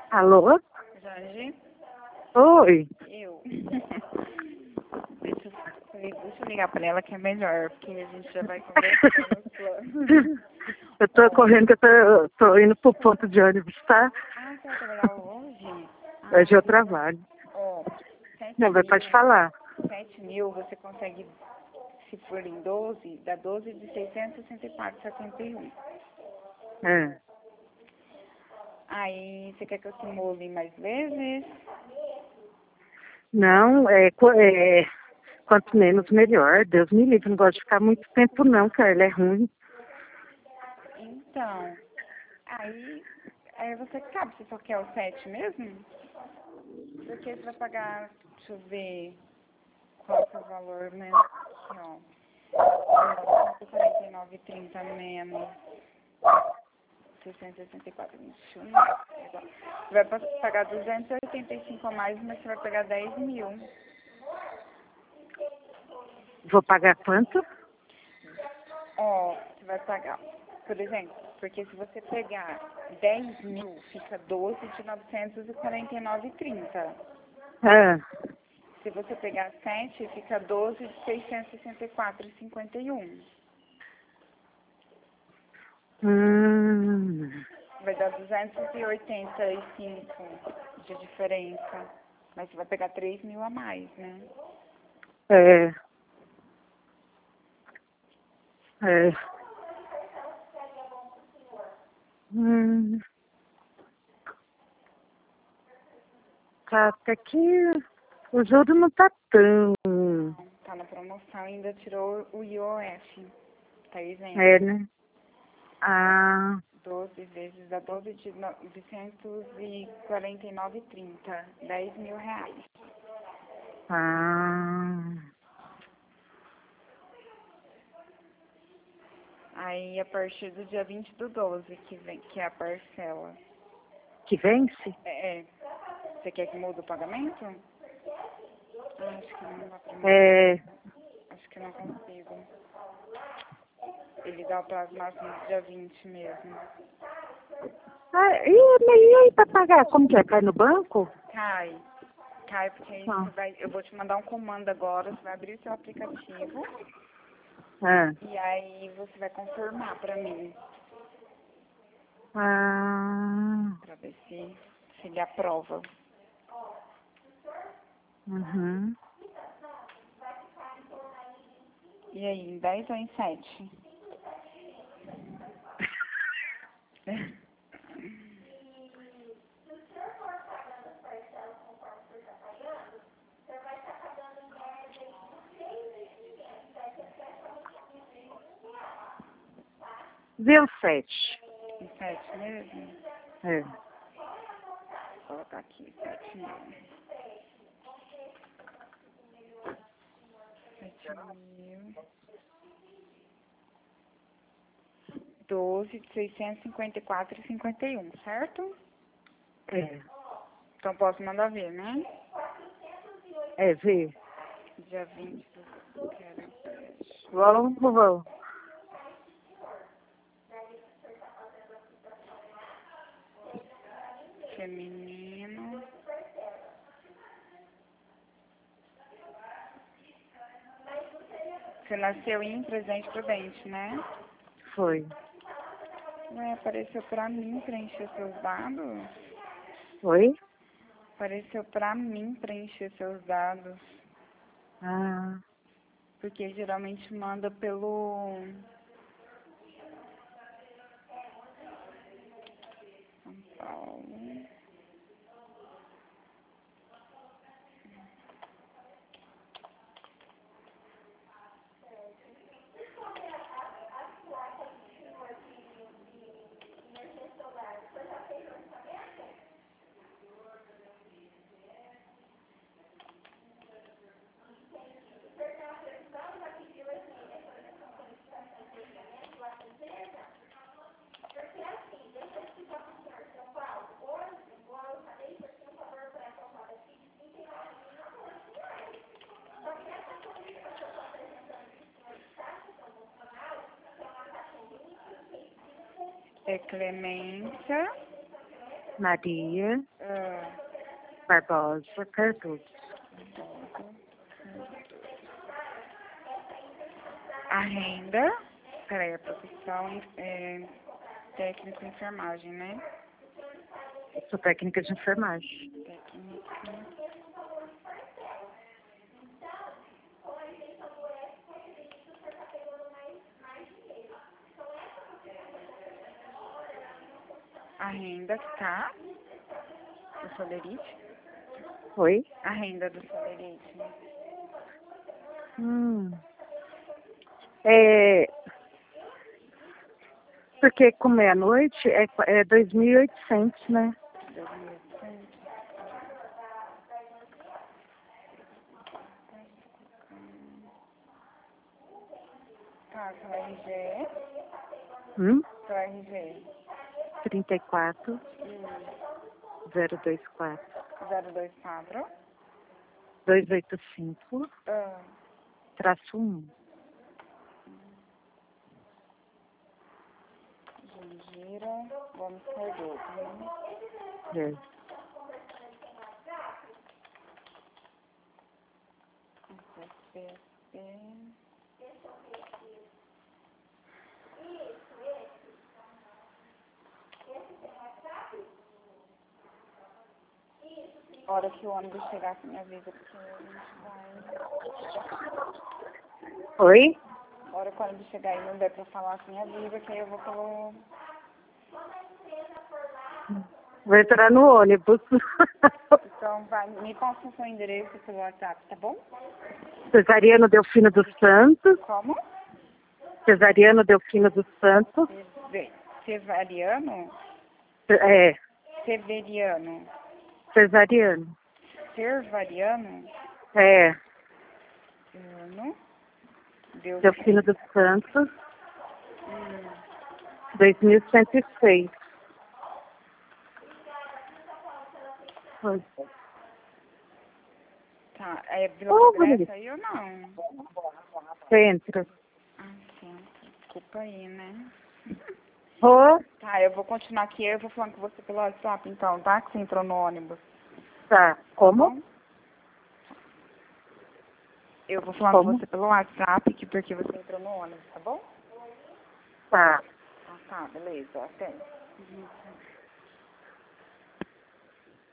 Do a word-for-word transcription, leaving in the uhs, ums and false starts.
Alô? Jorge? Oi. Eu. Deixa eu, peraí, deixa eu ligar pra ela que é melhor, porque a gente já vai conversando os planos. Eu tô Ó. correndo que eu tô, tô indo pro ponto de ônibus, tá? Ah, você vai trabalhar hoje? Hoje eu Ah, trabalho. ó, sete Não, vai mil, pode falar. sete mil você consegue, se for em doze, dá doze de seiscentos e sessenta e quatro reais e setenta e um. É. Aí, você quer que eu simule mais vezes? Não, é, qu- é, quanto menos melhor. Deus me livre, não gosto de ficar muito tempo não, Carla, é ruim. Então, aí, aí você que sabe, você só quer o sete mesmo? Porque você vai pagar, deixa eu ver qual que é o valor mesmo. Aqui, ó. quarenta e nove e trinta menos seiscentos e sessenta e quatro, vinte e um. Você vai pa- pagar duzentos e oitenta e cinco a mais, mas você vai pagar dez mil. Vou pagar quanto? Ó, você vai pagar, por exemplo, porque se você pegar dez mil, fica doze de novecentos e quarenta e nove e trinta. Ah, Se você pegar sete, fica doze de seiscentos e sessenta e quatro e cinquenta e um. hum, Vai dar duzentos e oitenta e cinco de diferença. Mas você vai pegar três mil a mais, né? é, é, hum, tá até que o juro não tá tão, Tá na promoção, ainda tirou o I O F. Tá isento. é, né? Ah, doze vezes dá doze de novecentos e quarenta e nove e trinta. dez mil reais. ah, Aí a partir do dia vinte do doze que vem, que é a parcela. que vence? É, é. Você quer que mude o pagamento? Ah, acho que não dá pra mim. É, Acho que não consigo. Ele dá o prazo máximo do dia vinte mesmo. ah, e, e aí pra pagar, como que é? Cai no banco? Cai. Cai, porque aí Ah, você vai, eu vou te mandar um comando agora, você vai abrir o seu aplicativo ah, e aí você vai confirmar pra mim, ah, pra ver se, se ele aprova. uhum. E aí, em dez ou em sete? Deu sete. Em sete mesmo? É. Vou colocar aqui, sete mil. sete mil. doze de seiscentos e cinquenta e quatro e cinquenta e um, certo? É, Então posso mandar ver, né? é, vê. Dia vinte do quero empréstimo. Vamos, vamos. Feminino. Você nasceu em Presidente Prudente, né? Foi. Ué, apareceu pra mim preencher seus dados? Foi? Apareceu pra mim preencher seus dados. Ah, Porque geralmente manda pelo São Paulo. É Clemência. Maria Ah, Barbosa Cardoso. a renda, peraí, a profissão é técnico em enfermagem, né? Eu sou técnica de enfermagem. Técnica. A renda que tá do Solerite. Oi? A renda do Solerite. Hum. É, porque como é à noite, é, é dois mil e oitocentos, né? dois mil e oitocentos. Tá, seu R G. Hum? Seu R G. trinta e quatro, Hum. zero dois quatro, zero dois quatro. dois oito cinco, Ah. traço um. Gira, Gomes Cardoso, né? É. P S P. A hora que o ônibus chegar, você me avisa, porque a gente vai. Oi? A hora que o ônibus chegar e não der pra falar, assim, me avisa, que aí eu vou pelo. Vou entrar no ônibus. Então, vai, me passa o seu endereço pelo WhatsApp, tá bom? Cesariano Delfino dos Santos. Como? Cesariano Delfino dos Santos. Ceve- Cesariano? É, Severiano. cesariano. Servariano? É, Ano. Deus. Delfino dos Santos, Hum. dois mil cento e seis. Oi. Tá, é Vila Ô, Progresso bonito. aí ou não? Centro. Ah, sim. Desculpa aí, né? Ô, Tá, eu vou continuar aqui, eu vou falando com você pelo WhatsApp então, tá? Que você entrou no ônibus. tá. Como? Bom? Eu vou falando Como? com você pelo WhatsApp, que porque você entrou no ônibus, tá bom? Tá. Ah, tá, beleza, até.